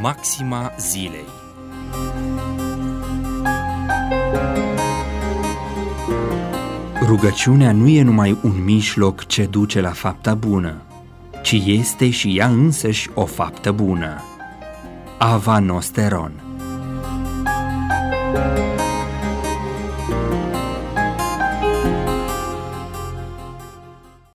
Maxima zilei. Rugăciunea nu e numai un mijloc ce duce la fapta bună, ci este și ea însăși o faptă bună. Ava Nosteron.